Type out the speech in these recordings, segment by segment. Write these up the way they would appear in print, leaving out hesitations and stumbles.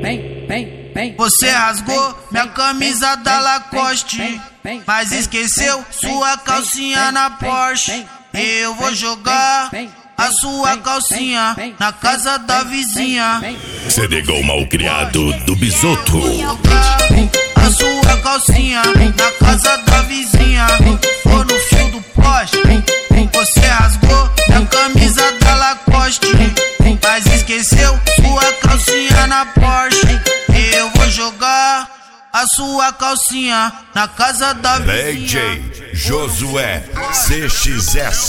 Você rasgou minha camisa da Lacoste, mas esqueceu sua calcinha na Porsche. Eu vou jogar a sua calcinha na casa da vizinha. Cedegou malcriado do Bisoto. A sua calcinha na casa da vizinha. Ou no fio do poste. Você rasgou minha camisa da Lacoste, mas esqueceu sua calcinha na Porsche. Eu vou jogar a sua calcinha na casa da vizinha. DJ Josué CXS.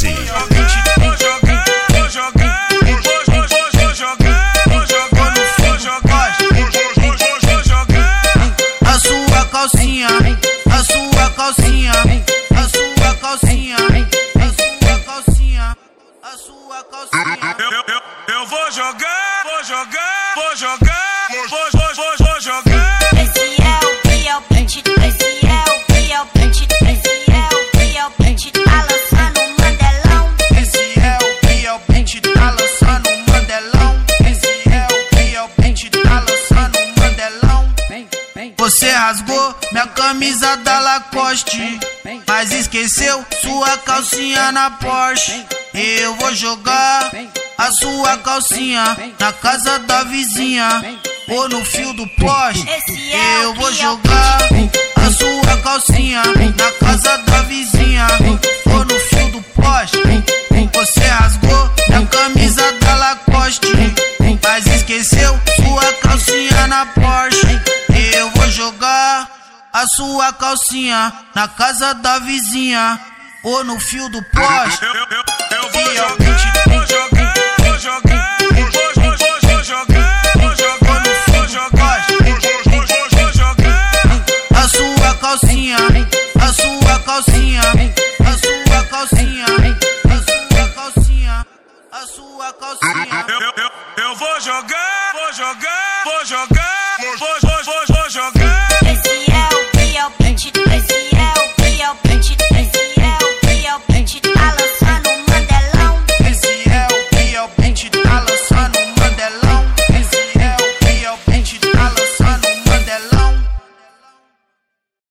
A sua calcinha, a sua calcinha, a sua calcinha, a sua calcinha, a sua calcinha. Eu vou jogar, vou jogar, vou jogar, vou jogar. Esse é o que é o beat, esse é o que é o beat, esse é o que é o beat, tá lançando um mandelão. Esse é o que é o beat, tá lançando um mandelão. Esse é o que é o beat, tá lançando um mandelão. Você rasgou minha camisa da Lacoste, mas esqueceu sua calcinha na Porsche. Eu vou jogar a sua calcinha na casa da vizinha. Ou no fio do poste. Eu vou jogar a sua calcinha na casa da vizinha. Ou no fio do poste. Você rasgou minha camisa da Lacoste, mas esqueceu sua calcinha na Porsche. Eu vou jogar a sua calcinha na casa da vizinha. Ou no fio do poste. Eu vou jogar.